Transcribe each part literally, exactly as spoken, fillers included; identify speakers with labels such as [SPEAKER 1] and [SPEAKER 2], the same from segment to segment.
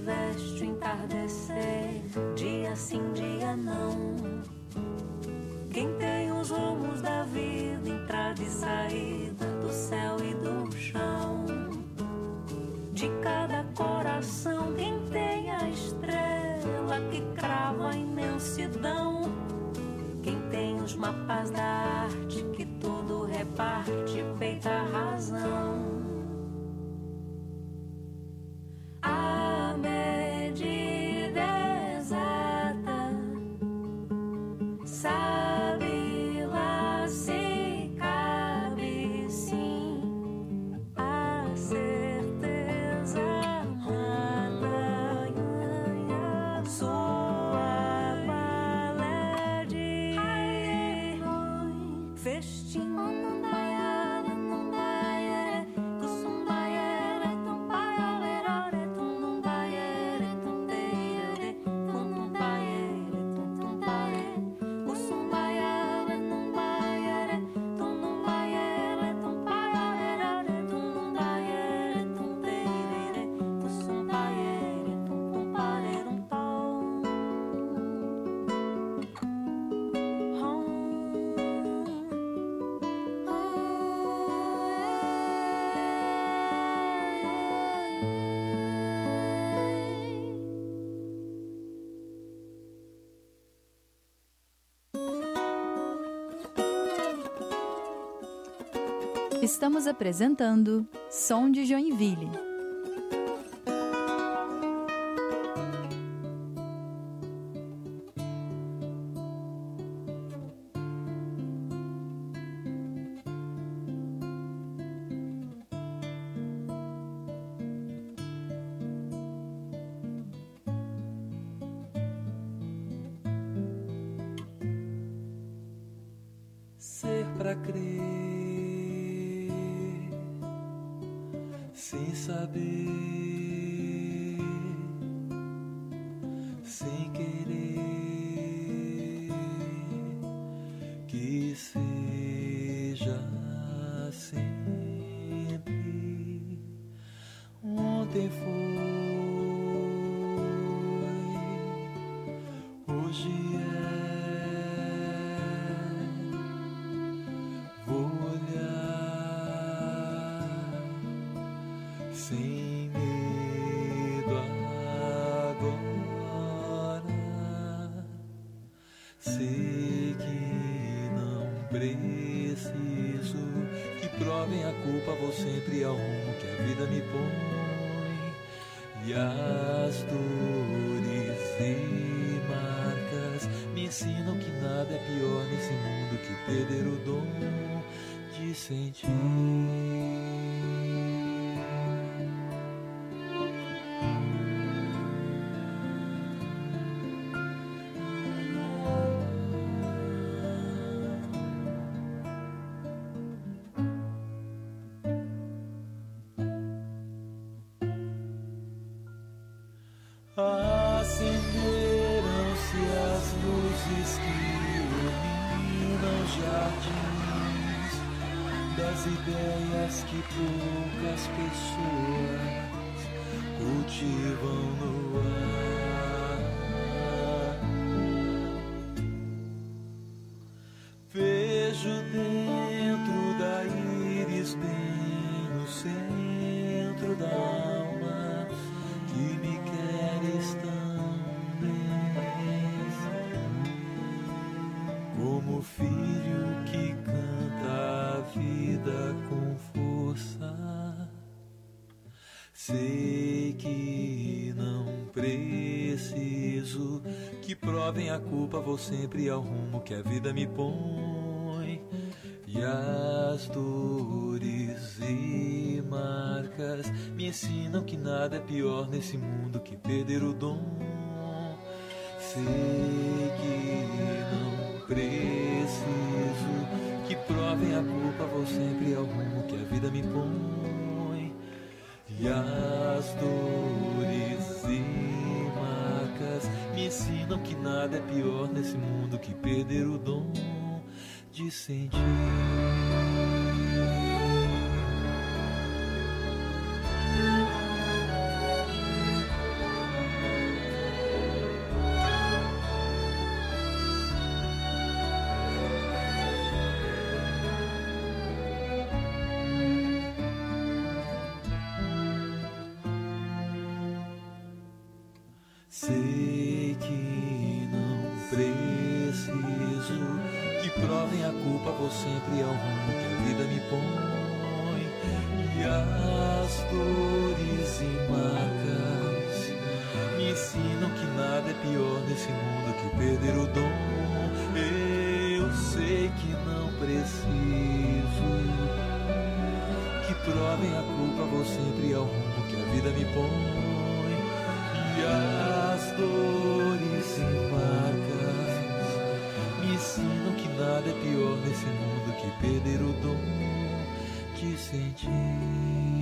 [SPEAKER 1] veste o entardecer, dia sim, dia não. Quem tem os rumos da vida, entrada e saída, do céu e do chão. De cada coração, quem tem a estrela que crava a imensidão. Quem tem os mapas da arte, que tudo reparte, peita a razão. A medida exata, sabe lá se cabe sim, a certeza amada, sua balé de festim.
[SPEAKER 2] Estamos apresentando Som de Joinville.
[SPEAKER 3] Ser pra crer, sem saber, sem querer, que seja sempre. Ontem foi, hoje é. Vou olhar sem medo agora. Sei que não preciso que provem a culpa, vou sempre ao rumo que a vida me põe. E as dores e marcas me ensinam que nada é pior nesse mundo que perder o dom de sentir. Acenderam-se as luzes que iluminam jardins das ideias que poucas pessoas cultivam no ar. Vejo dentro da íris, bem no centro da alma, que me queres tão bem, como filho que canta a vida com força. Sei que não preciso que provem a culpa, vou sempre ao rumo que a vida me põe. E as dores e marcas me ensinam que nada é pior nesse mundo que perder o dom. Sei que não preciso que provem a culpa, vou sempre ao rumo que a vida me põe. E as dores e marcas me ensinam que nada é pior nesse mundo que perder o dom de sentir. Sei que não preciso que provem a culpa, vou sempre ao rumo que a vida me põe. E as dores e marcas me ensinam que nada é pior nesse mundo que perder o dom. Eu sei que não preciso que provem a culpa, vou sempre ao rumo que a vida me põe. E as dores e marcas me ensinam que nada é pior nesse mundo que perder o dom de sentir.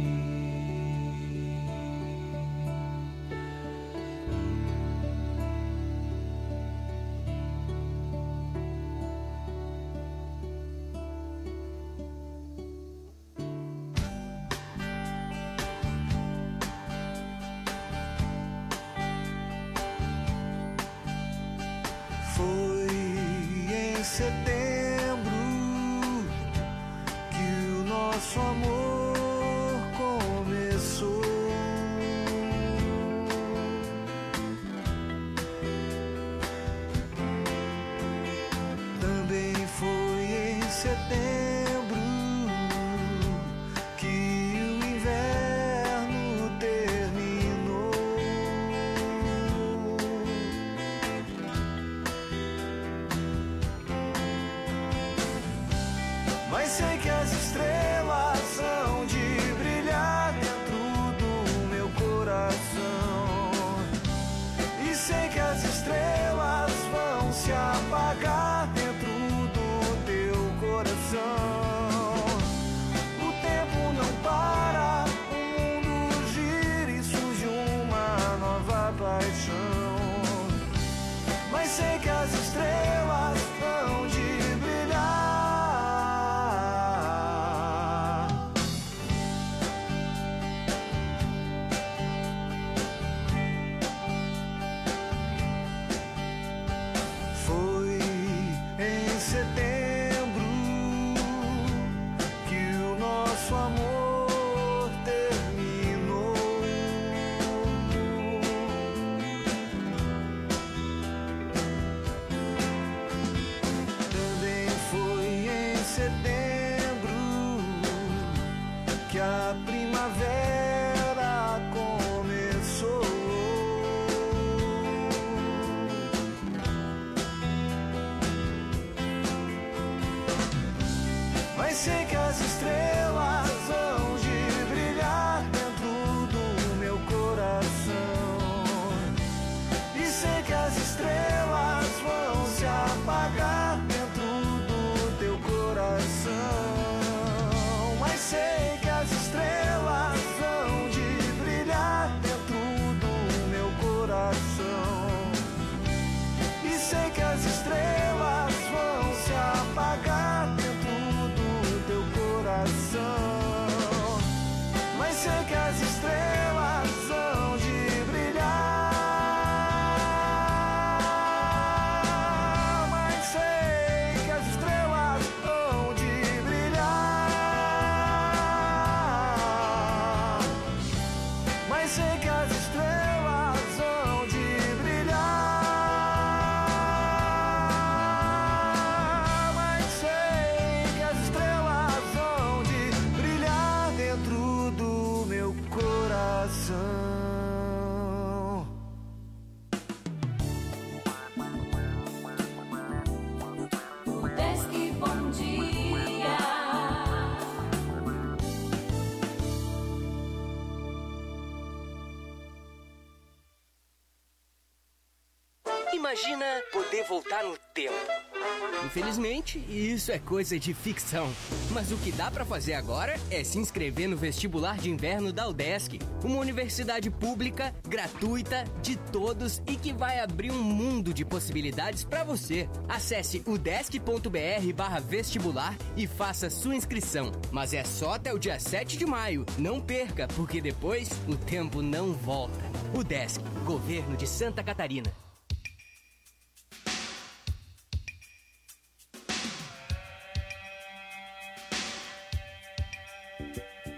[SPEAKER 4] Imagina poder voltar no tempo. Infelizmente, isso é coisa de ficção. Mas o que dá pra fazer agora é se inscrever no vestibular de inverno da UDESC, uma universidade pública, gratuita, de todos e que vai abrir um mundo de possibilidades pra você. Acesse udesc.br barra vestibular e faça sua inscrição. Mas é só até o dia sete de maio. Não perca, porque depois o tempo não volta. UDESC, Governo de Santa Catarina.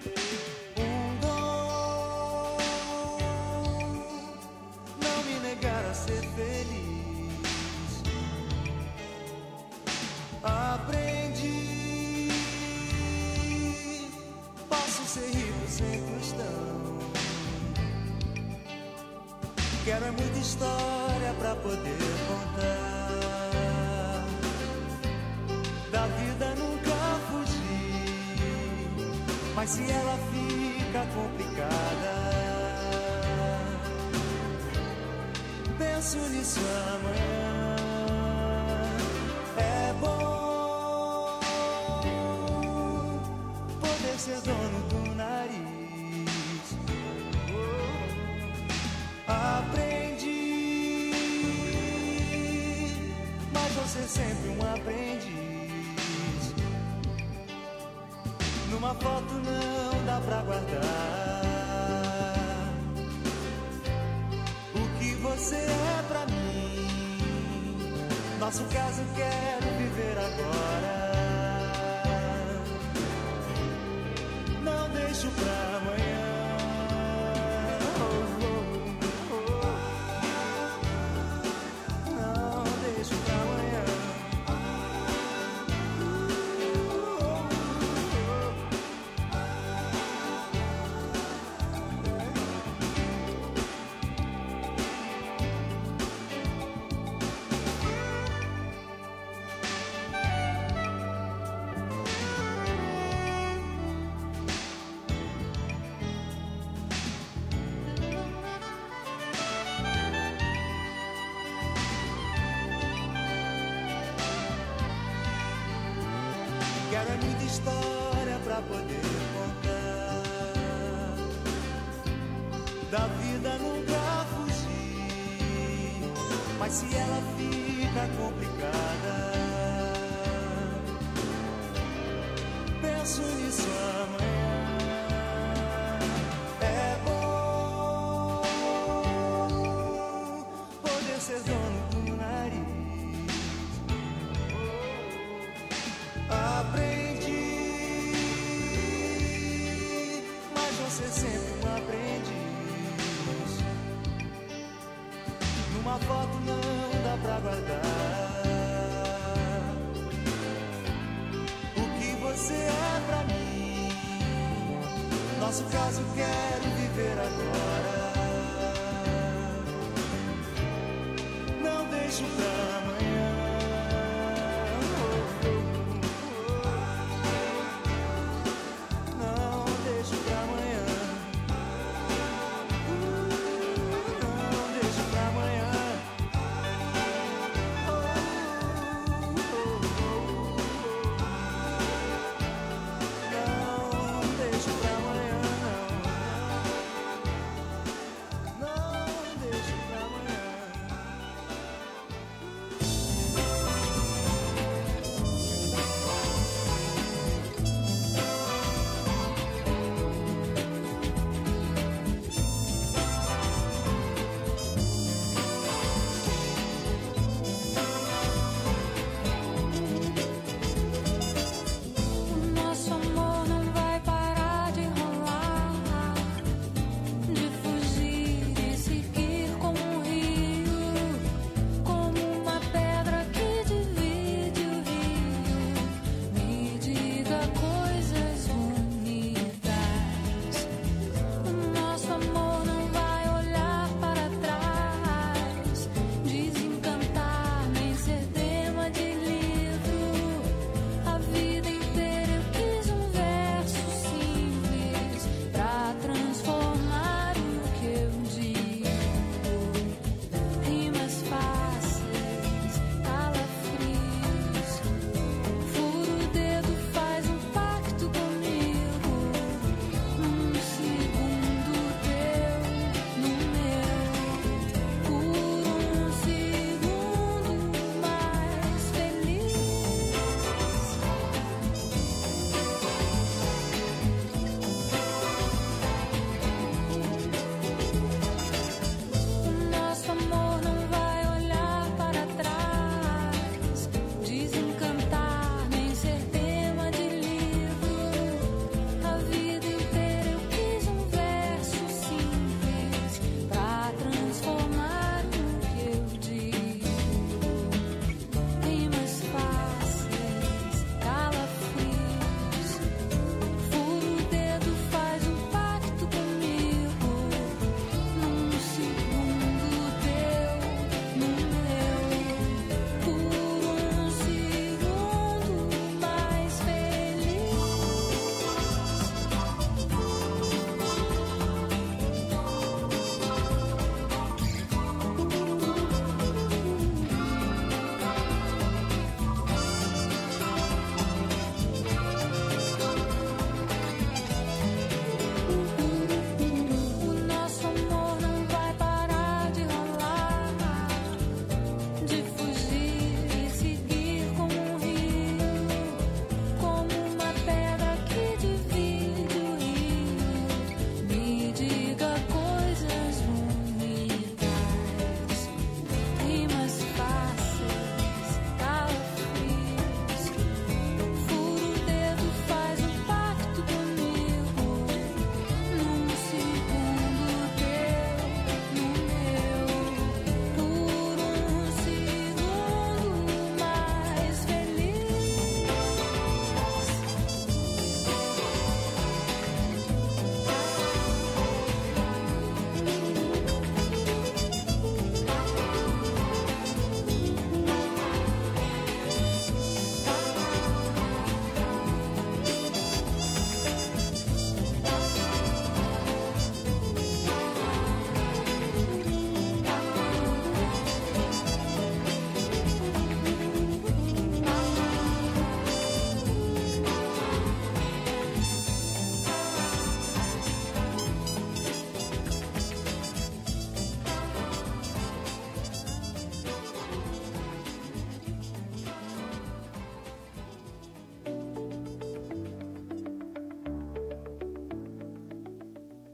[SPEAKER 5] Não me negar. ser feliz. Aprendi, posso ser rico sem tostão. Quero é muita história pra poder contar. Da vida nunca fugi, mas se ela fica complicada, penso nisso amanhã. É bom poder ser dono do nariz. Aprendi, mas vou ser sempre um aprendiz. Numa foto não dá pra guardar o que você é pra mim. Nosso caso quero viver agora. Não deixo pra amanhã. Oh, oh, oh. Não deixo pra amanhã. Quero é muita história pra poder contar. Da vida nunca fugi, mas se ela fica complicada, penso nisso amanhã. É bom poder ser dono do nariz. Aprendi, mas você sempre um aprendiz. Numa foto não dá pra guardar o que você é pra mim. Nosso caso quero viver agora. Não deixo pra amanhã.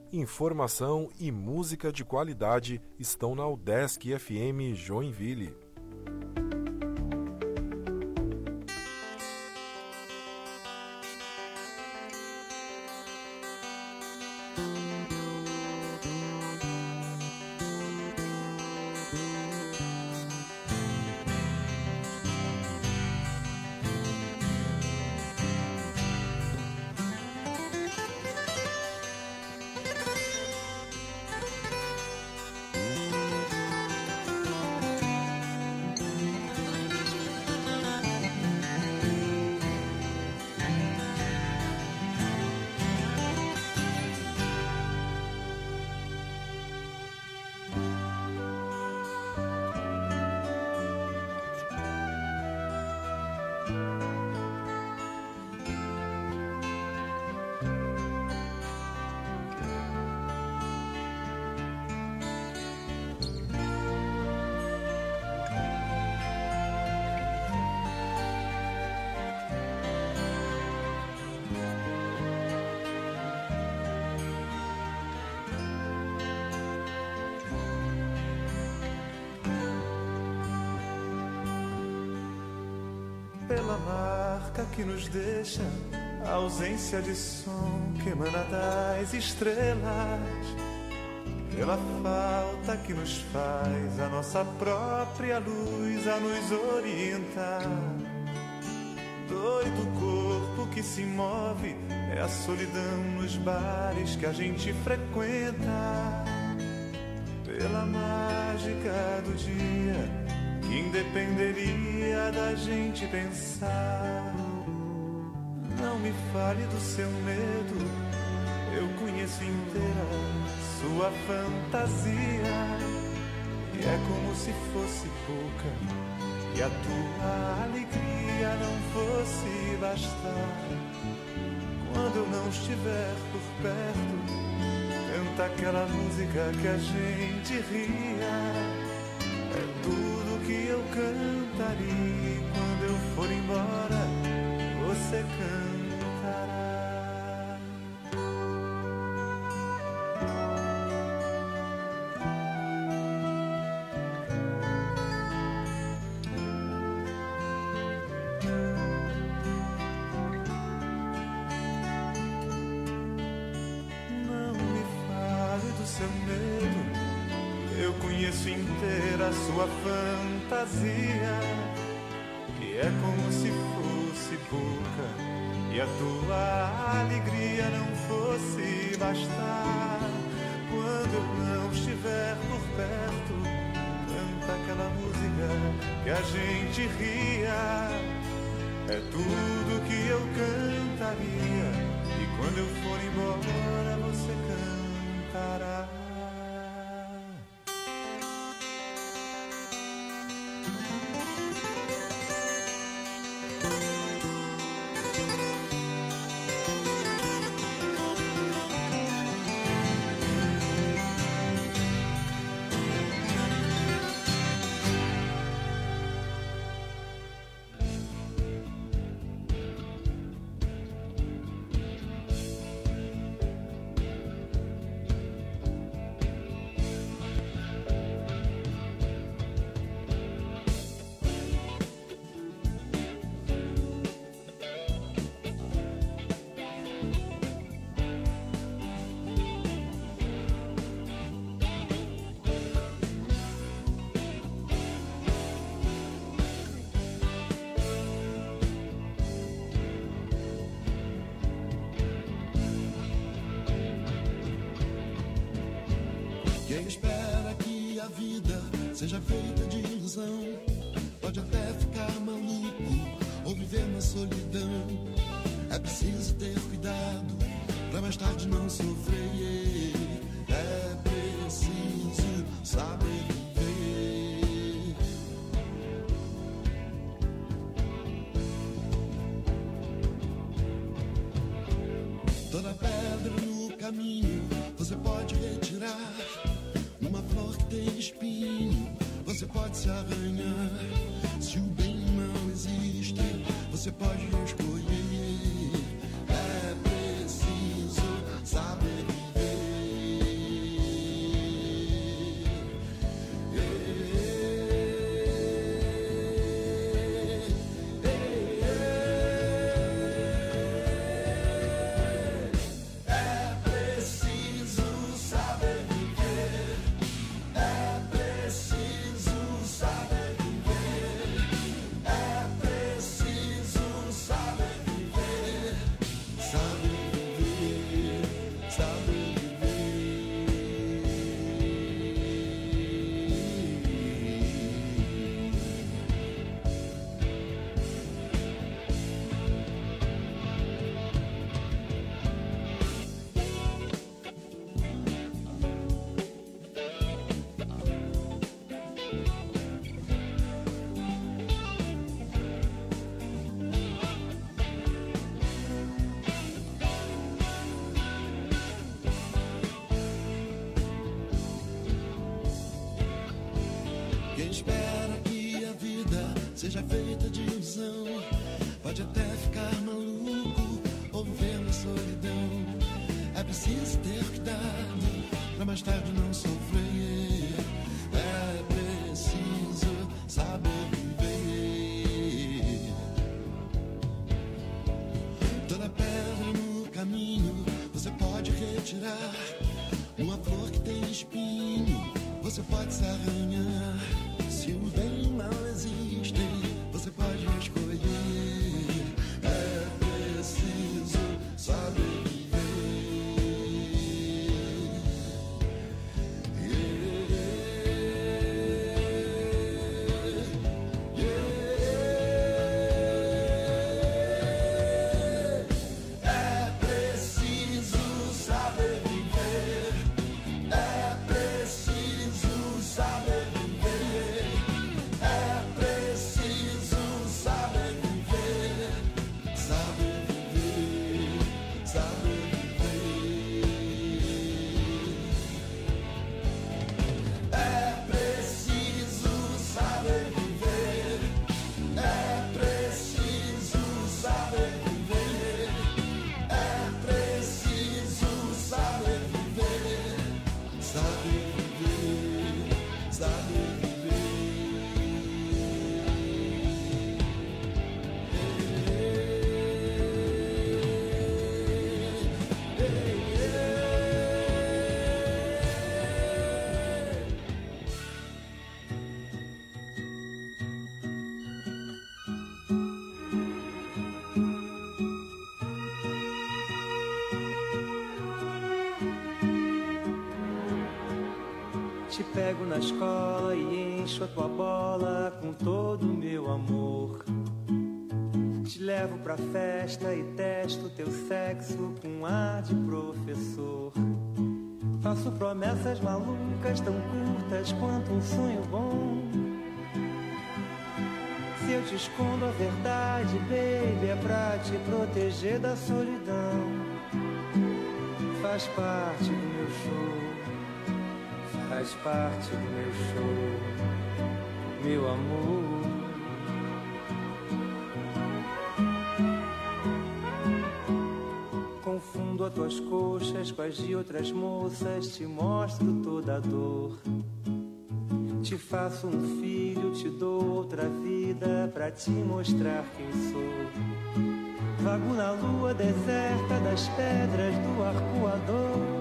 [SPEAKER 6] informação e música de qualidade estão na UDESC F M Joinville.
[SPEAKER 5] Pela marca que nos deixa a ausência de som que emana das estrelas, pela falta que nos faz a nossa própria luz a nos orientar. Doido corpo que se move é a solidão nos bares que a gente frequenta, pela mágica do dia que independeria da gente pensar. Não me fale do seu medo, eu conheço inteira sua fantasia, e é como se fosse pouca e a tua alegria não fosse bastar. Quando eu não estiver por perto, canta aquela música que a gente ria. É tudo que eu cantaria, quando eu for embora, você cantará. Não me fale do seu medo, eu conheço inteira a sua fantasia, que é como se fosse pouca e a tua alegria não fosse bastar. Quando eu não estiver por perto, canta aquela música que a gente ria. É tudo que eu cantaria, e quando eu for embora você cantará.
[SPEAKER 7] Seja feita de ilusão, pode até ficar maluco ou viver na solidão. É preciso ter cuidado pra mais tarde não sofrer. É preciso saber viver. Toda pedra no caminho você pode retirar. Uma flor que tem espinho, você pode se arranhar. Se o bem e o mal existe, você pode escolher. É preciso saber viver. espera que a vida seja feita de ilusão. Pode até ficar maluco ou viver na solidão. É preciso ter cuidado pra mais tarde não sofrer. É preciso saber viver. Toda pedra no caminho você pode retirar. Uma flor que tem espinho você pode se arranhar. Se o bem e o mal existem, você pode escolher. É preciso saber viver.
[SPEAKER 8] Te pego na escola e encho a tua bola com todo o meu amor. Te levo pra festa e testo teu sexo com ar de professor. Faço promessas malucas tão curtas quanto um sonho bom. Se eu te escondo a verdade, baby, é pra te proteger da solidão. Faz parte do meu show. Faz parte do meu show, meu amor. Confundo as tuas coxas com as de outras moças, te mostro toda a dor. Te faço um filho, te dou outra vida pra te mostrar quem sou. Vago na lua deserta das pedras do arcoador.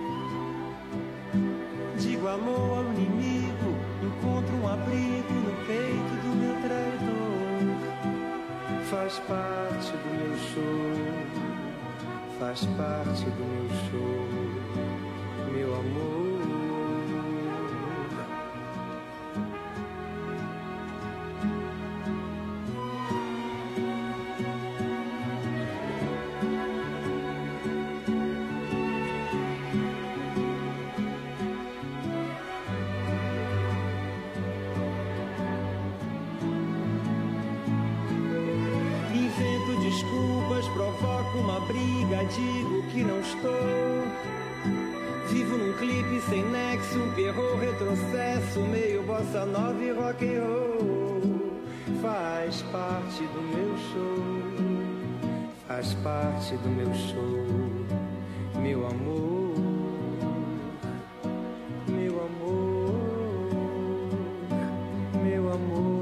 [SPEAKER 8] Digo alô ao inimigo, encontro um abrigo no peito do meu traidor. Faz parte do meu show, faz parte do meu show, meu amor. Provoco uma briga, digo que não estou. Vivo num clipe sem nexo, um perro retrocesso, meio bossa nova e rock and roll. Faz parte do meu show, faz parte do meu show, meu amor, meu amor, meu amor.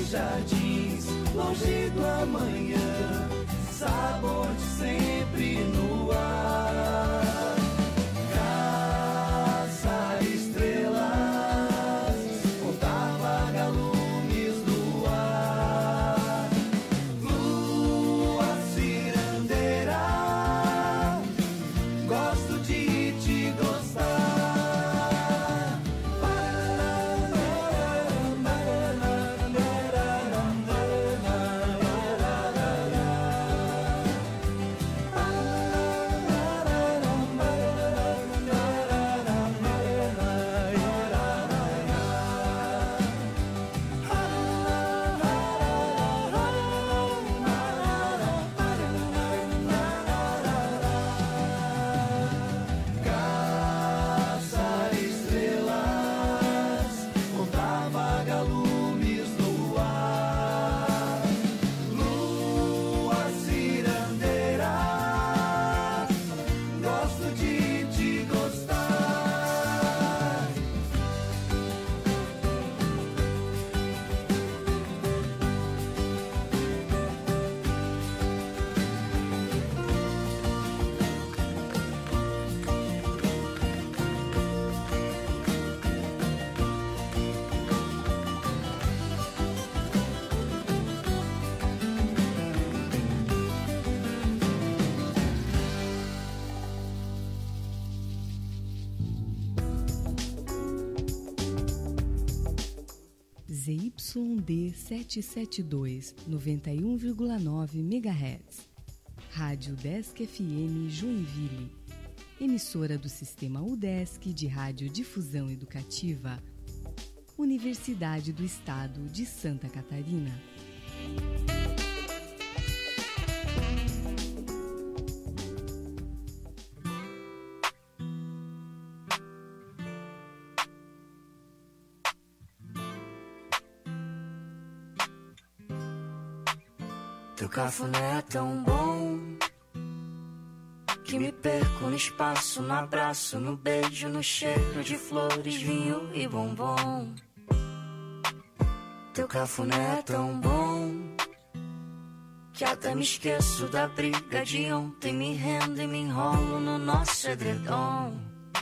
[SPEAKER 9] nesses jardins, longe do amanhã, sabor de sempre no ar. Caça estrelas, contar vagalumes no ar. Lua cirandeira, gosto de te gostar.
[SPEAKER 10] Z Y D setecentos e setenta e dois, noventa e um vírgula nove megahertz. Rádio Udesc F M Joinville. Emissora do Sistema Udesc de Radiodifusão Educativa. Universidade do Estado de Santa Catarina.
[SPEAKER 1] Teu cafuné é tão bom que me perco no espaço, no abraço, no beijo, no cheiro de flores, vinho e bombom. Teu cafuné é tão bom que até me esqueço da briga de ontem, me rendo e me enrolo no nosso edredom.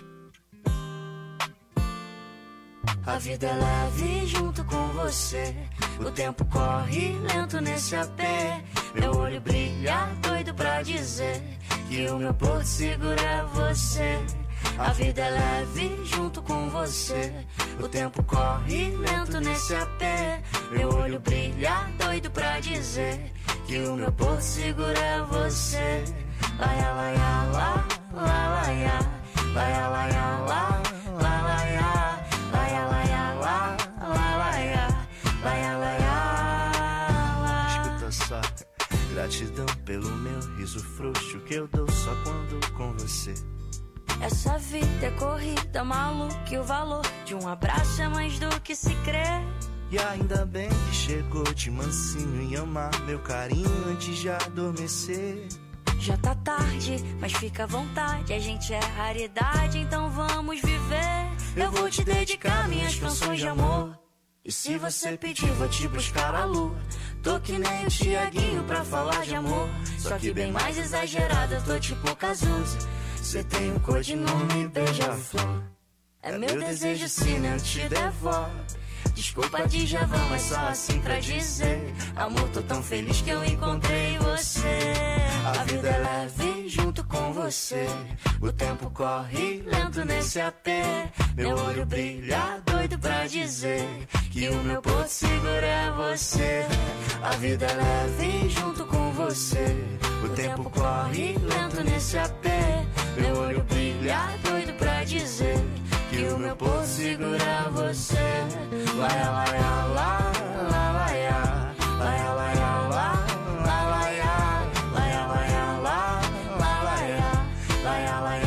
[SPEAKER 1] A vida é leve junto com você, o tempo corre lento nesse A P. Meu olho brilha, doido pra dizer que o meu porto seguro é você. A vida é leve junto com você, o tempo corre lento nesse A P. Meu olho brilha, doido pra dizer que o meu porto seguro é você. Laia, laia, lá, lá, laia, laia, laia, lá, lá, laia. Laia, laia, lá, lá, laia, laia, laia, lá.
[SPEAKER 9] Escuta só, gratidão pelo meu riso frouxo que eu dou só quando com você.
[SPEAKER 1] Essa vida é corrida maluca e o valor de um abraço é mais do que se crê.
[SPEAKER 9] E ainda bem que chegou de mansinho em amar meu carinho antes de adormecer.
[SPEAKER 1] Já tá tarde, mas fica à vontade, a gente é raridade, então vamos viver. Eu vou te dedicar minhas canções de amor, e se você pedir vou te buscar a lua. Tô que nem o Tiaguinho pra falar de amor, só que bem mais exagerado, eu tô tipo Cazuza. Cê tem um codinome beija-flor, é meu desejo sim, eu te devoro. Desculpa de Javão, mas só assim pra dizer, amor, tô tão feliz que eu encontrei você. A vida é leve junto com você, o tempo corre lento nesse A P. Meu olho brilha, doido pra dizer que o meu porto seguro é você. A vida é leve junto com você, o tempo corre lento nesse A P. Meu olho brilha, doido pra dizer que o meu porto seguro é você. Laia, laia, lá, lá, laia, laia, laia, lá, lá, laia, laia, laia, lá, lá, laia, laia, laia,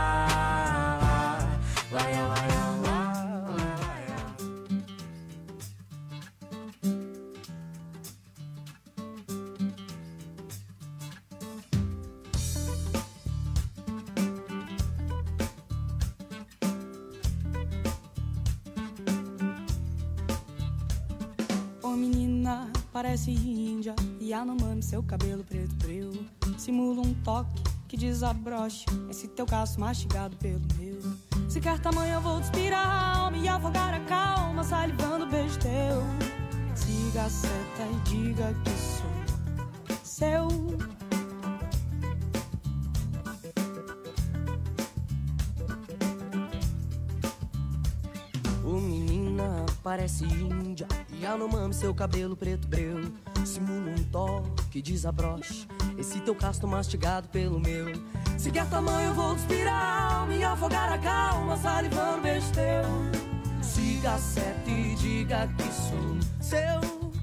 [SPEAKER 1] laia, laia, lá, laia.
[SPEAKER 11] parece índia, Yanomami, seu cabelo preto breu. Simula um toque que desabroche esse teu caço mastigado pelo meu. Se quer tamanho eu vou despirar a alma e afogar a calma, salivando o beijo teu. Siga a seta e diga que sou seu.
[SPEAKER 9] Ô menina, parece índia, Yanomami, seu cabelo preto breu. Simula um toque, desabroche esse teu casto mastigado pelo meu. Se quer tamanho eu vou despirar a alma e afogar a calma, salivando o beijo teu. Siga a seta e diga que sou seu.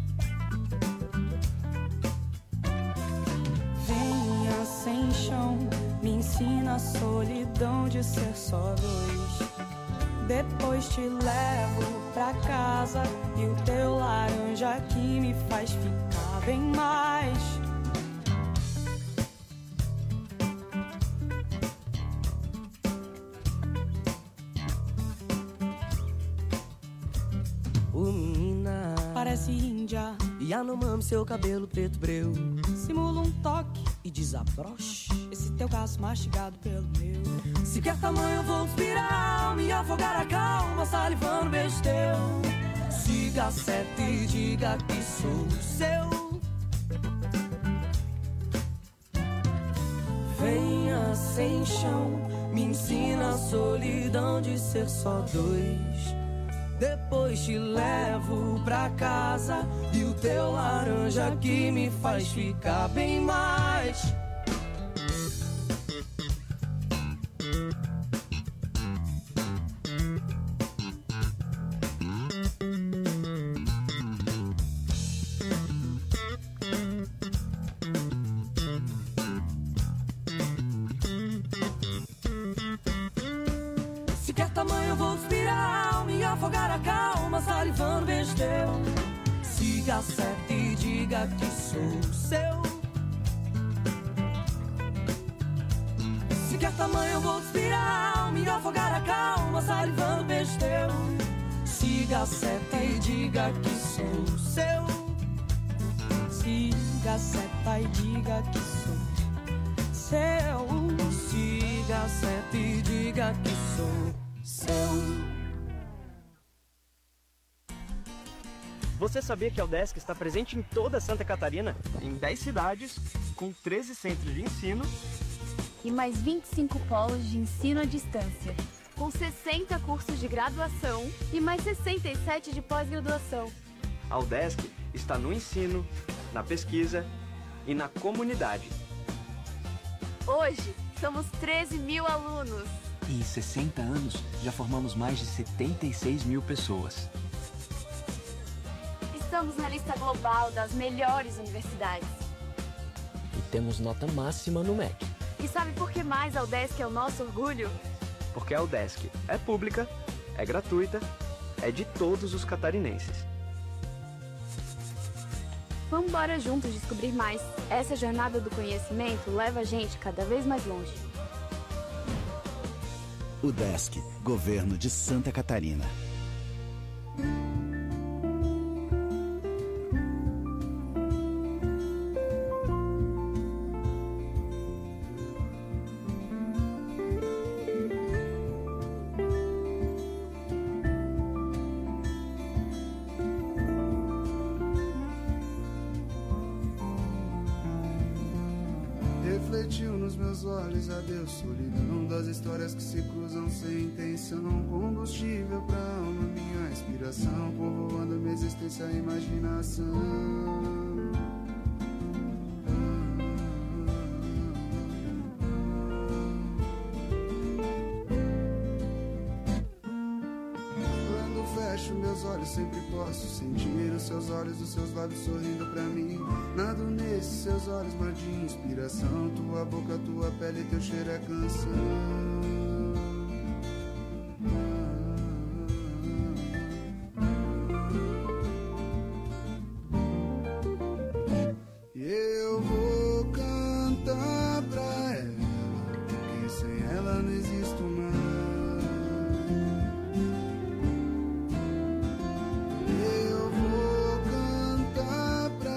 [SPEAKER 11] Venha sem chão, me ensina a solidão de ser só dois. Depois te levo pra casa e o teu laranja aqui me faz ficar bem mais.
[SPEAKER 9] Ô menina,
[SPEAKER 11] parece índia,
[SPEAKER 9] Yanomami, seu cabelo preto breu.
[SPEAKER 11] Simula um toque
[SPEAKER 9] e desabroche
[SPEAKER 11] esse teu caço mastigado pelo meu.
[SPEAKER 9] Se quer tamanho eu vou despirar a alma e afogar a calma, salivando o beijo teu. Siga a seta e diga que sou seu. Venha sem chão, me ensina a solidão de ser só dois. Depois te levo pra casa e o teu laranja aqui me faz ficar bem mais. Se quer tamanho eu vou despirar a alma e afogar a calma, salivando o beijo teu. Siga a seta e diga que sou seu. Se quer tamanho eu vou despirar a alma e afogar a calma, salivando o beijo teu. Siga a seta e diga que sou seu.
[SPEAKER 11] Siga a seta e diga que sou seu.
[SPEAKER 9] Siga a seta e diga que sou seu.
[SPEAKER 12] Você sabia que a UDESC está presente em toda Santa Catarina? Em dez cidades, com treze centros de ensino
[SPEAKER 2] e mais vinte e cinco polos de ensino à distância,
[SPEAKER 13] com sessenta cursos de graduação e mais sessenta e sete de pós-graduação.
[SPEAKER 12] A UDESC está no ensino, na pesquisa e na comunidade.
[SPEAKER 13] Hoje, somos treze mil alunos.
[SPEAKER 14] E em sessenta anos, já formamos mais de setenta e seis mil pessoas.
[SPEAKER 13] Estamos na lista global das melhores universidades.
[SPEAKER 14] E temos nota máxima no M E C.
[SPEAKER 13] E sabe por que mais a UDESC é o nosso orgulho?
[SPEAKER 12] Porque a UDESC é pública, é gratuita, é de todos os catarinenses.
[SPEAKER 13] Vamos embora juntos descobrir mais. Essa jornada do conhecimento leva a gente cada vez mais longe.
[SPEAKER 15] UDESC, Governo de Santa Catarina.
[SPEAKER 16] Refletiu nos meus olhos, adeus solidão das histórias que se cruzam sem intenção. Combustível pra alma, minha inspiração, povoando minha existência, imaginação. Fecho meus olhos, sempre posso sentir os seus olhos, os seus lábios sorrindo pra mim. Nado nesses seus olhos, mar de inspiração. Tua boca, tua pele, teu cheiro é canção. Pra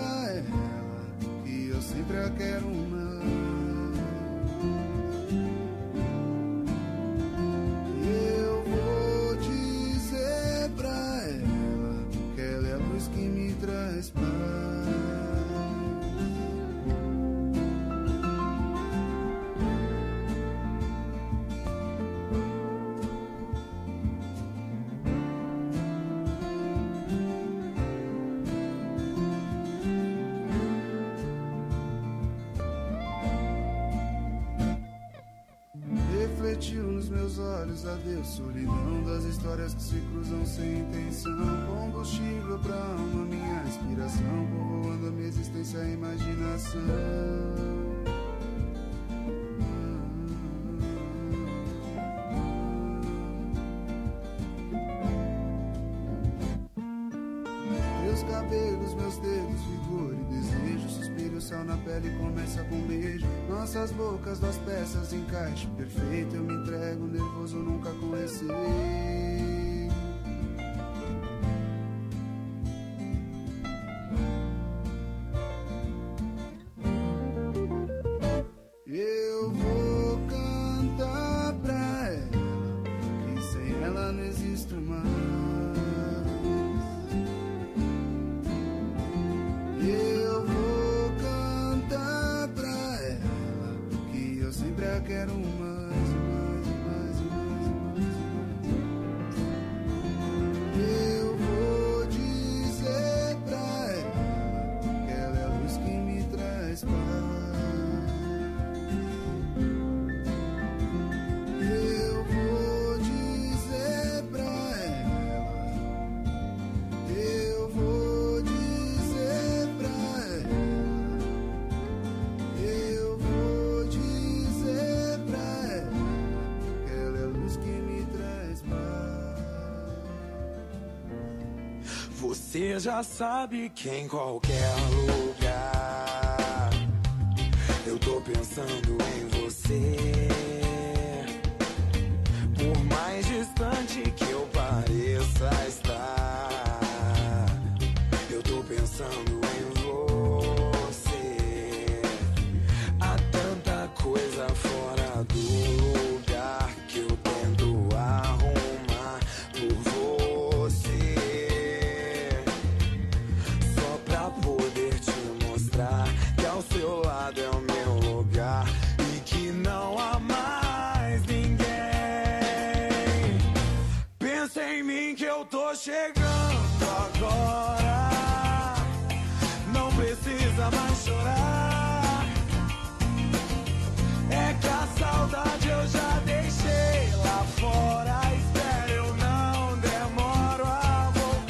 [SPEAKER 16] meus olhos, adeus solidão das histórias que se cruzam sem intenção. Combustível pra alma, minha inspiração, povoando a minha existência, a imaginação. Cabelos, meus dedos, vigor e desejo. Suspiro, sal na pele, começa com beijo. Nossas bocas, duas peças, encaixe perfeito. Eu me entrego, nervoso, nunca com receio. Eu vou cantar pra ela, que sem ela não existo mais. Quero mais, mais, mais, mais, mais. Eu vou dizer pra ela que ela é a luz que me traz paz. Eu vou dizer pra ela, eu vou dizer pra ela, eu vou dizer.
[SPEAKER 17] Você já sabe que em qualquer lugar eu tô pensando em você. Por mais distante que eu pareça estar, eu tô pensando em você. Há tanta coisa fora do lugar que eu tento arrumar por você. Ao seu lado é o meu lugar e que não há mais ninguém. Pensa em mim que eu tô chegando agora. Não precisa mais chorar. É que a saudade eu já deixei lá fora. Espera, eu não demoro a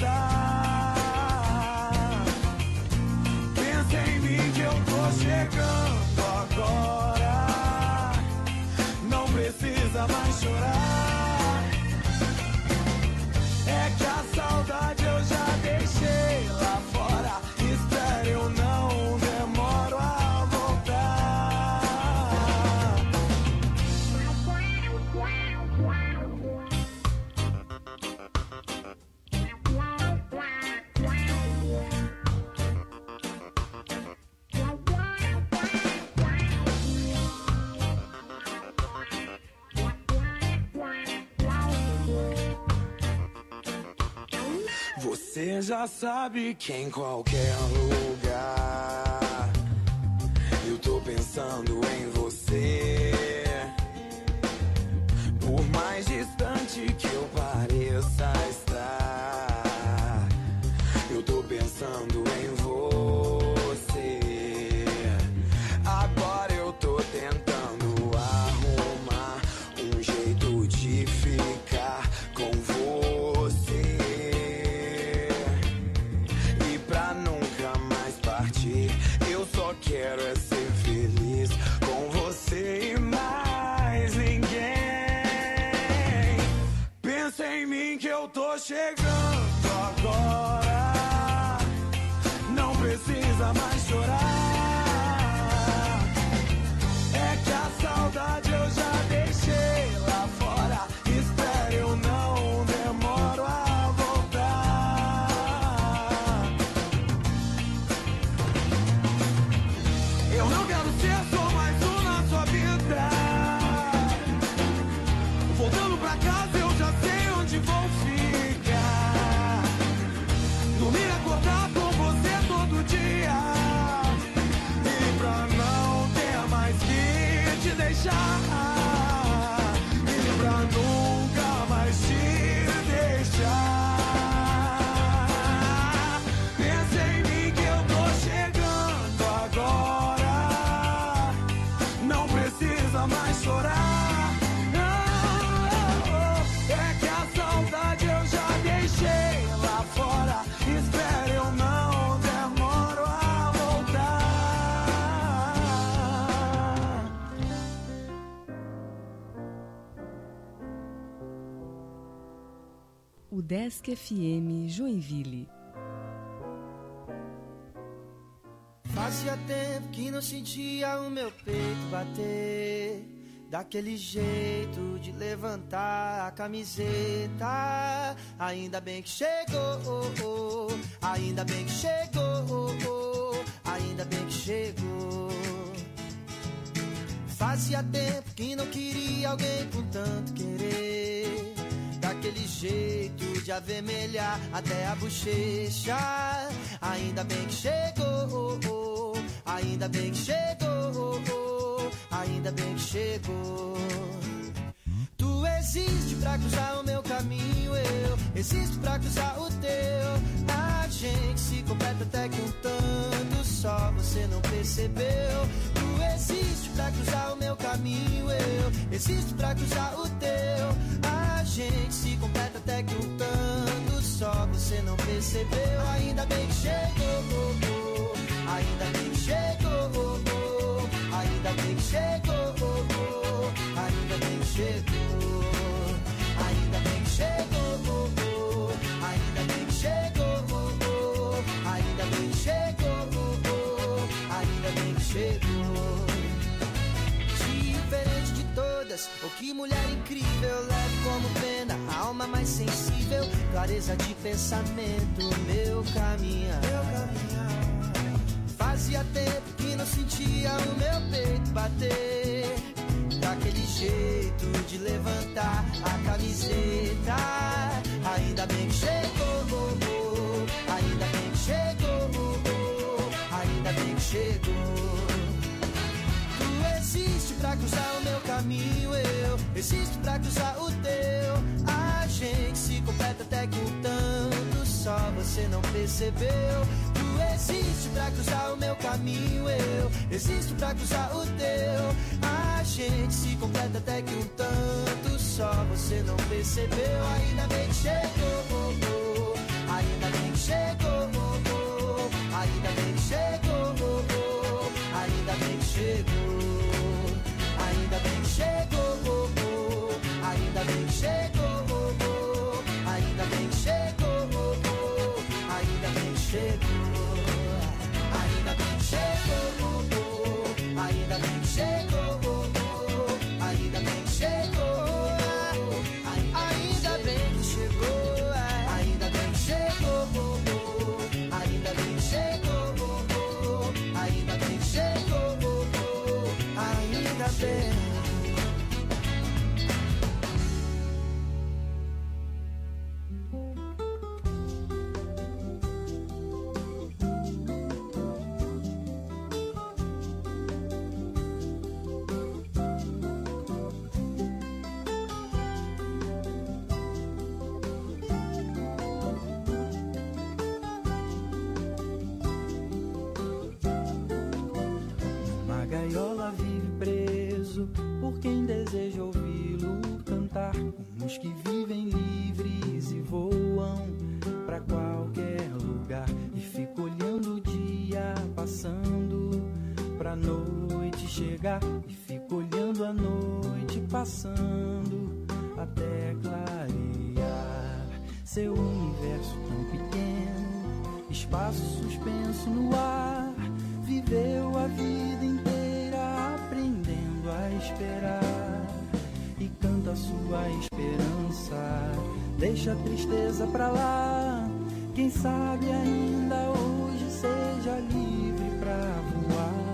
[SPEAKER 17] voltar. Pensa em mim que eu tô chegando agora. Não precisa mais chorar. É que a saudade eu já deixei lá fora. Espera, eu não demoro a voltar. Você já sabe que em qualquer lugar eu tô pensando em você. Por mais distante que eu pareça estar, eu tô pensando em você. Agora eu tô tentando arrumar um jeito de ficar com você. Eu só quero é ser feliz com você e mais ninguém. Pensa em mim que eu tô chegando agora. Não precisa mais chorar. É que a saudade eu já deixei lá fora. Espera, eu não demoro a voltar. Eu não quero ser só mais um na sua vida. Voltando pra casa eu já sei onde vou ficar. Dormir e acordar com você todo dia. E pra não ter mais que te deixar. E pra nunca mais te deixar. Pensa em mim que eu tô chegando agora. Não precisa mais chorar. Ah,
[SPEAKER 10] U D E S C F M Joinville.
[SPEAKER 18] Fazia tempo que não sentia o meu peito bater, daquele jeito de levantar a camiseta. Ainda bem que chegou, oh, oh. Ainda bem que chegou, oh, oh. Ainda bem que chegou. Fazia tempo que não queria alguém com tanto querer, daquele jeito de avermelhar até a bochecha. Ainda bem que chegou, oh, oh. Ainda bem que chegou, oh, oh. Ainda bem que chegou. Tu existe pra cruzar o meu caminho, eu existo pra cruzar o teu. A gente se completa até que um tanto, só você não percebeu. Tu existe pra cruzar o meu caminho, eu existo pra cruzar o teu. A gente se completa até que um tanto, só você não percebeu. Ainda bem que chegou, oh, oh. Ainda bem que chegou, oh, oh. Ainda bem que chegou, oh, oh. Ainda bem que chegou. Ainda bem que chegou, oh, oh. Ainda bem que chegou, oh, oh. Ainda bem que chegou, oh, oh. Ainda bem que chegou. Diferente de todas, oh que mulher incrível, leve como pena, a alma mais sensível, clareza de pensamento, meu caminhar. Meu caminhar. Fazia tempo que não sentia o meu peito bater, daquele jeito de levantar a camiseta. Ainda bem que chegou, oh, oh. Ainda bem que chegou, oh, oh. Ainda bem que chegou. Tu existe pra cruzar o meu caminho, eu existo pra cruzar o teu. A gente se completa até que um tanto, só você não percebeu. Tu existe pra cruzar o meu caminho, eu existo pra cruzar o teu. A gente se completa até que um tanto, só você não percebeu. Ainda bem que chegou, oh, oh. Ainda bem que chegou, oh, oh. Ainda bem que chegou, oh, oh. Ainda bem que chegou. Ainda bem que chegou, oh, oh. Ainda bem que chegou, oh, oh. Ainda bem que chegou, oh, oh. Ainda bem que chegou. Ainda bem que chegou, oh, oh. Ainda bem que chegou, oh, oh. Ainda bem que chegou. Ainda bem que chegou. Ainda bem que chegou, oh, oh. Ainda bem que chegou, oh, oh. Ainda bem que chegou, oh, oh. Ainda bem.
[SPEAKER 19] Gaiola vive preso por quem deseja ouvi-lo cantar, como os que vivem livres e voam pra qualquer lugar, e fico olhando o dia passando pra noite chegar, e fico olhando a noite passando até clarear. Seu universo tão pequeno, espaço suspenso no ar, viveu a vida inteira aprendendo a esperar, e canta sua esperança, deixa a tristeza pra lá. Quem sabe ainda hoje seja livre pra voar.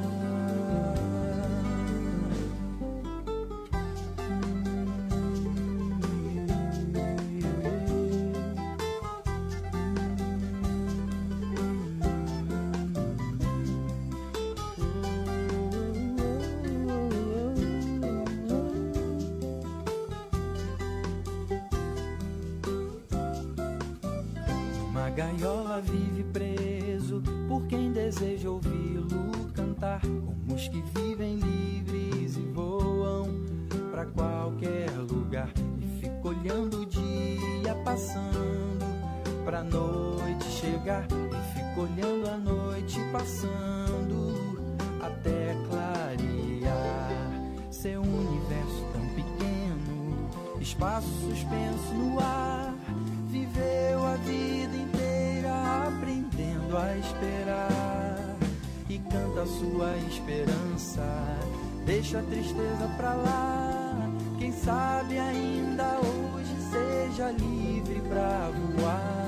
[SPEAKER 19] Gaiola vive preso por quem deseja ouvi-lo cantar, como os que vivem livres e voam pra qualquer lugar, e fico olhando o dia passando pra noite chegar, e fico olhando a noite passando até clarear. Seu universo tão pequeno, espaço suspenso no ar, viveu a vida inteira aprendendo a esperar e canta a sua esperança, deixa a tristeza pra lá. Quem sabe ainda hoje seja livre pra voar.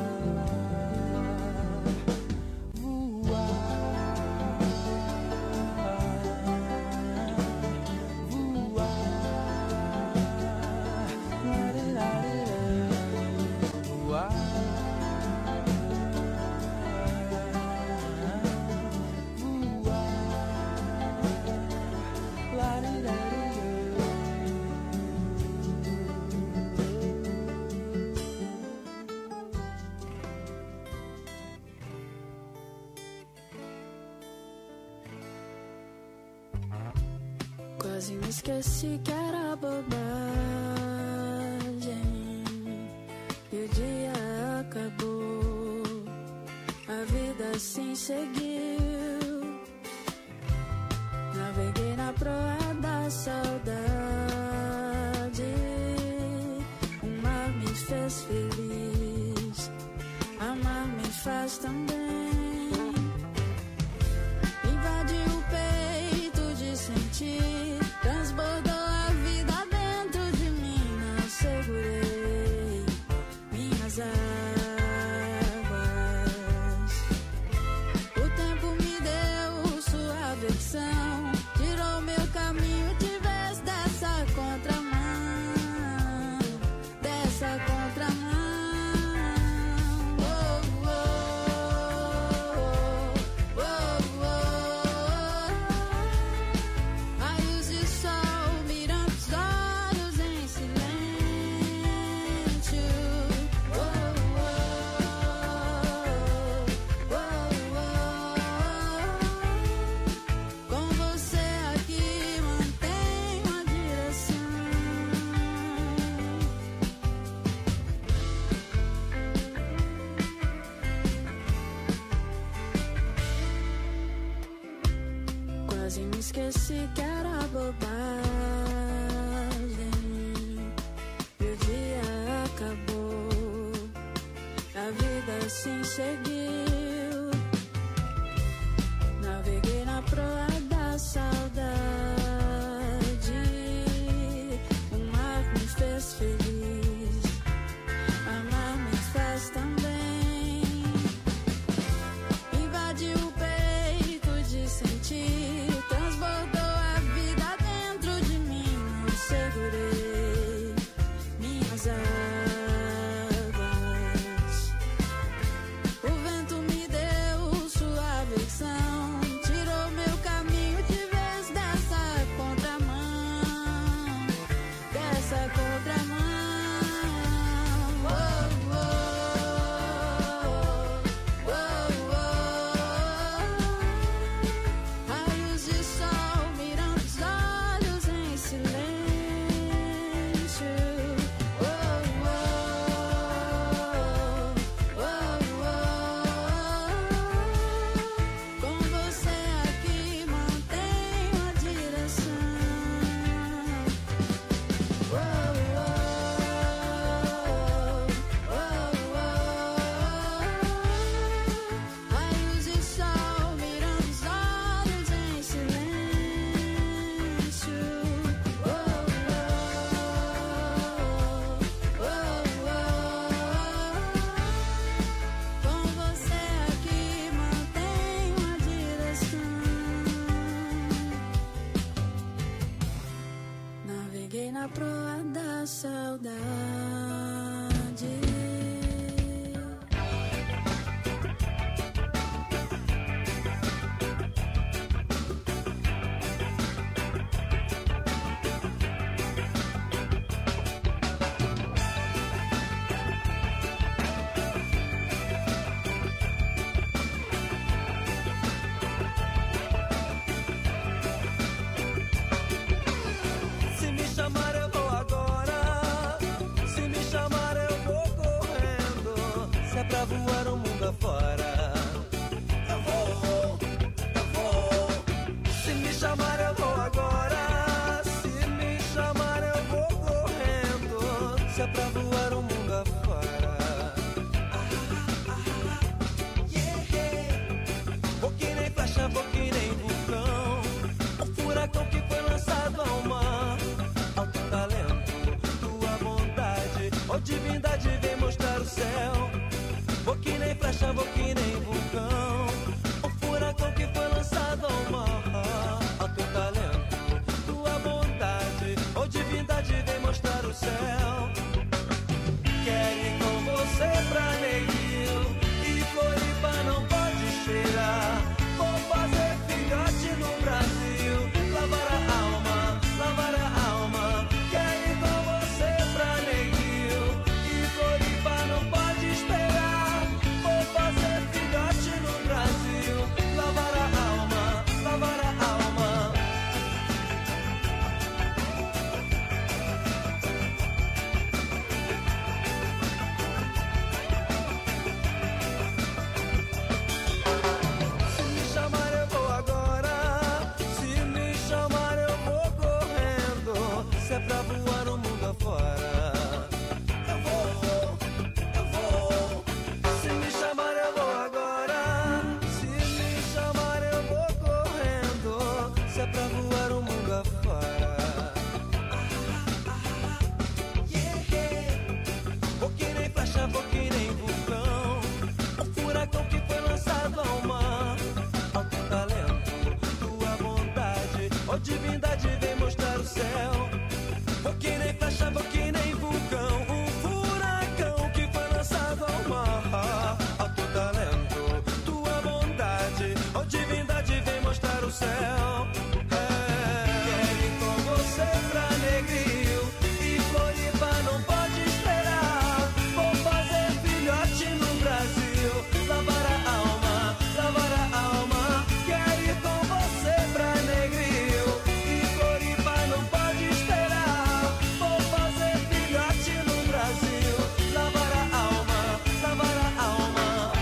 [SPEAKER 20] Quase me esqueci que era bobagem e o dia acabou, a vida assim seguiu. Naveguei na proa da saudade, o mar me fez feliz, amar me faz também. Invadiu o peito de sentir, transbordou a vida dentro de mim. Não segurei minhas águas. O tempo me deu sua versão, tirou meu caminho de vez dessa contramão, dessa contramão. Quase me esqueci que era bobagem e o dia acabou, a vida assim seguiu. Naveguei na proa da saudade, o mar me fez feliz, amar me faz também. Invadiu o peito de sentir, transbordou a vida dentro de mim. Não segurei minhas águas. O vento me deu sua versão, tirou meu caminho de vez dessa contramão, dessa contramão. Oh, oh, oh, oh, oh. Raios de sol mirando os olhos em silêncio. Oh, oh, oh, oh, oh. Com você aqui mantenho a direção. Oh, oh, oh, oh, oh. Raios de sol mirando os olhos em silêncio. Oh, oh, oh, oh. Com você aqui mantenho a direção. Naveguei na proa da saudade.
[SPEAKER 17] Se me chamar eu vou agora, Ô divindade, vem mostrar o céu. Vou que nem flecha, vou que nem vulcão. O furacão que foi lançado ao mar. Ó teu talento, tua bondade. Ô divindade, vem mostrar o céu. Quero ir com você pra Neguinho. E Floripa não pode cheirar. Vou fazer filhote no Brasil. Lavar a alma, lavar a alma. Quero ir com você pra Neguinho. E Floripa não pode esperar. Vou fazer filhote no Brasil. Lavar a alma, lavar a alma. Se me chamar eu vou agora. Se me chamar eu vou correndo. Se é pra voar o mundo afora, eu vou, eu vou. Se me chamar eu vou agora. Se me chamar eu vou correndo. Se é pra voar o mundo afora. Vou que nem flecha, vou que nem vulcão. O furacão que foi lançado ao mar. Ó teu talento, tua bondade. Ó divindade, vem mostrar o céu. Vou que nem flecha, vou que nem vulcão. Um furacão que foi lançado ao mar. Ó teu talento, tua bondade. Ó divindade, vem mostrar o céu. Quero ir com você pra Negrinho. E Floripa não pode esperar. Vou fazer filhote no Brasil. Lavar a alma, lavar a alma. Quero ir com você pra Negrinho. E Floripa não pode esperar. Vou fazer filhote no Brasil. Lavar a alma, lavar a alma.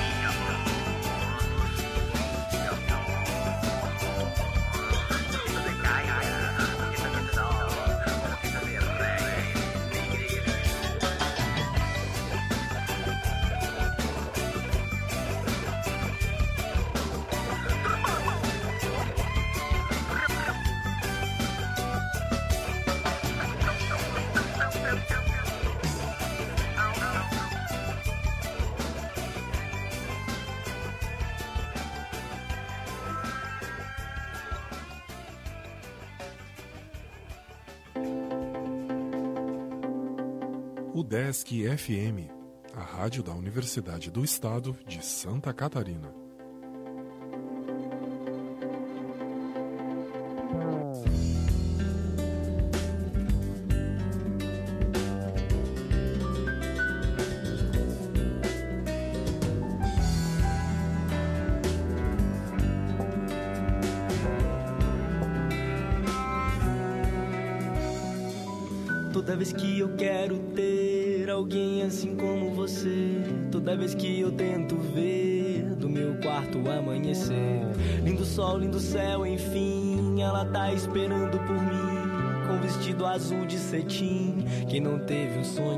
[SPEAKER 6] UDESC F M, a rádio da Universidade do Estado de Santa Catarina.
[SPEAKER 8] Toda vez que eu quero ter alguém assim como você, toda vez que eu tento ver do meu quarto amanhecer, lindo sol, lindo céu, enfim, ela tá esperando por mim, com vestido azul de cetim. Quem não teve um sonho